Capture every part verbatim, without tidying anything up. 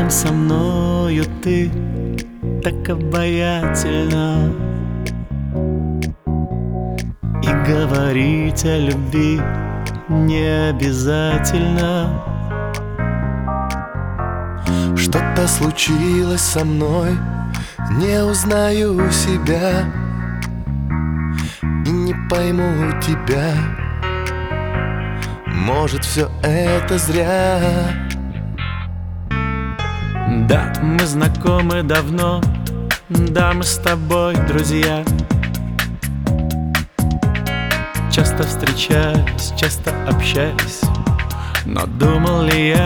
рядом со мною ты так обаятельна, и говорить о любви не обязательно. Что-то случилось со мной, не узнаю себя и не пойму тебя. Может, все это зря. Да, мы знакомы давно, да, мы с тобой друзья. Часто встречались, часто общались, но думал ли я,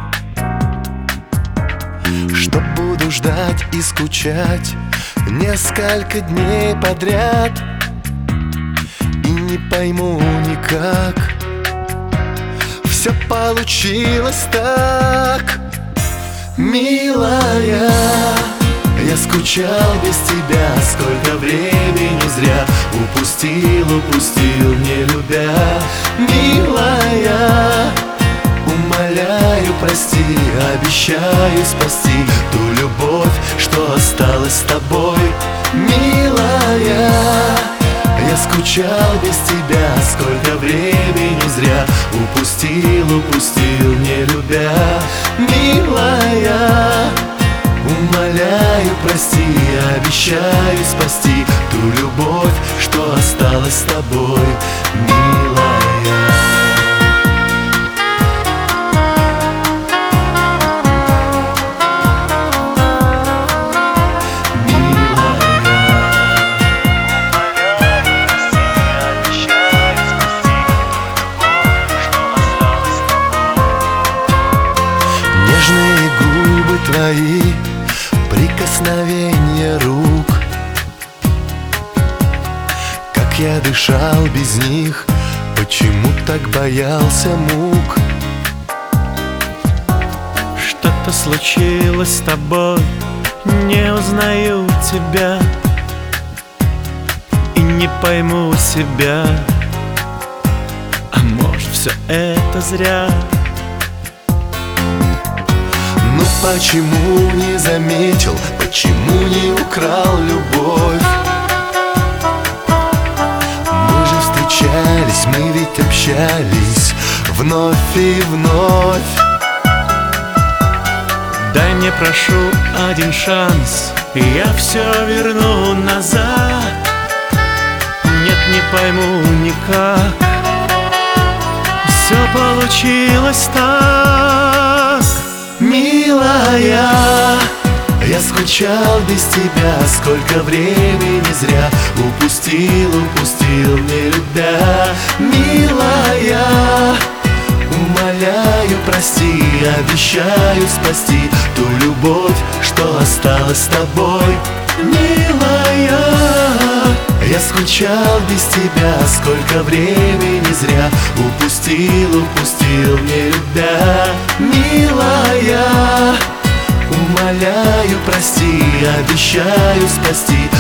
что буду ждать и скучать несколько дней подряд и не пойму никак. Все получилось так, милая. Я скучал без тебя, сколько времени зря упустил, упустил, не любя. Милая, умоляю, прости, обещаю спасти ту любовь, что осталась с тобой. Милая, я скучал без тебя, сколько времени зря упустил, упустил, не любя. Милая, умоляю, прости, обещаю спасти ту любовь, что осталась с тобой, милая. Нежные губы твои, прикосновение рук, как я дышал без них, почему так боялся мук. что-то случилось с тобой, не узнаю тебя и не пойму себя. А может, все это зря? Ну почему не заметил, почему не украл любовь? Мы же встречались, мы ведь общались вновь и вновь. Дай мне, прошу, один шанс, и я все верну назад. Нет, не пойму никак, все получилось так. Милая, я скучал без тебя, сколько времени зря упустил, упустил, не любя. Милая, умоляю, прости, обещаю спасти ту любовь, что осталась с тобой. Милая, я скучал без тебя, сколько времени зря упустил, упустил, не любя. Милая, умоляю, прости, обещаю спасти